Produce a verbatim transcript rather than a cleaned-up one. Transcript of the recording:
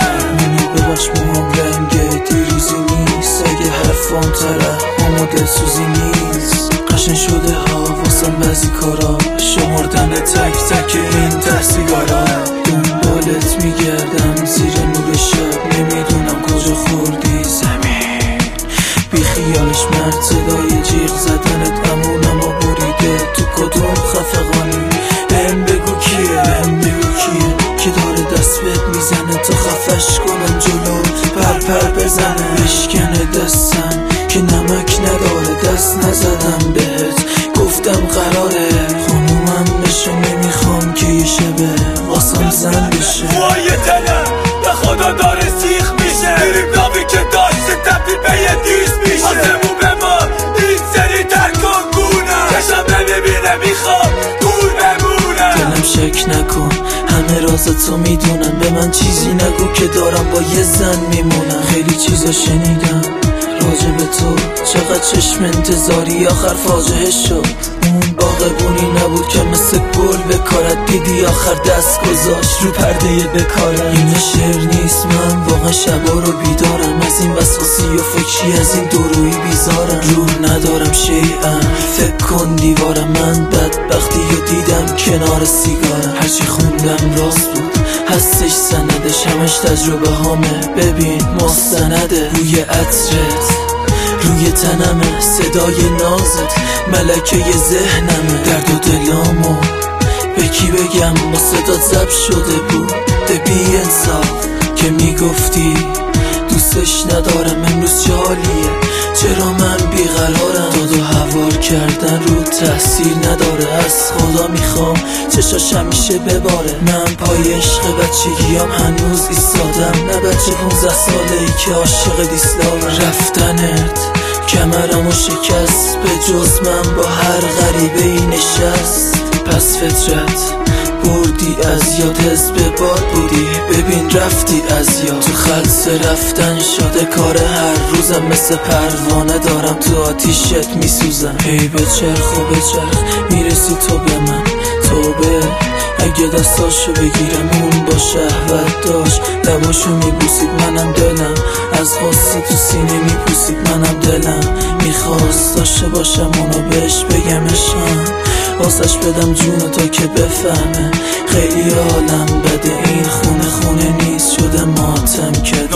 منو ببخش موام رنگ دیریزی نیست، اگه حرفام ترحم و دلسوزی نیست. قشن شده ها واسم بعضی کارا، شمردن تک تک این ته سیگارا. دنبالت میگردم زیر نور شب، نمیدونم کجا خوردی زمین. بی خیالش مرد صدای جیغ زدنت امونم و بریده تو کدوم خفقانی. بهم بگو کیه، بهم بگو کیه که داره دست بهت میزنه تا خفش کنم جلو پر پر بزنه. بشکنه دستم که نمک نداره، دست نزدم بهت گفتم قراره. خانومم بشو نمیخوام که یه شبه واسم زن بشه. موهای تنم به خدا داره سیخ میشه، بریم ناوی که داشته تبدیل به یه دیس میشه. آسمون به ما این سری ترکن گونم، چشم نمیبینه میخوام دور بمونم. دلم شک نکن همه رازتو میدونم، به من چیزی نگو که دارم با یه زن میمونم. خیلی چیزا شنیدم راجع به تو، چقدر چشم انتظاری آخر فاجعه شد. اون باغبونی نبود که مثل گل به کارت دیدی، آخر دست گذاشت رو پرده بکارم. این شعر نیست، من واقعا شبا رو بیدارم، از این وسواسی و فکری از این دورویی بیزارم. روح ندارم شیئا فکر کن دیوارم، من بدبختی رو دیدم کنار سیگارم. هرچی خوندم راست بود هستش سندش، همش تجربه هامه ببین مستنده. روی عطرت روی تنمه، صدای نازت ملکه ذهنمه. درد و دلامو به کی بگم با صدات ضبط شده بود. به بی انصاف که میگفتی دوستش ندارم، امروز چه حالیه چرا من بیقرارم. داد و هوار کردن رو تحصیل نداره، از خدا میخوام چشاش همیشه بباره. من پای عشق بچگیام هنوز ایستادم، نه بچه پونزده ساله ای که عاشق دیسلامم. رفتنت کمرمو شکست، به جز من با هر غریبه ای نشست. پس فطرت بردی از یاد، حزب باد بودی ببین رفتی از یاد. تو خلص رفتن شده کار هر روزم، مثل پروانه دارم تو آتیشت میسوزم. هی بچرخ و بچرخ میرسی تو به من، توبه اگه دستاشو بگیرم. اون با شهوت داشت لباشو میبوسید، منم دلم از غصه تو سینه میپوسید. منم دلم میخواست داشته باشم اونو بهش بگم عشقم، واسش بدم جونو تا که بفهمه. خیلی حالم بده این خونه خونه نیست، شده ماتم که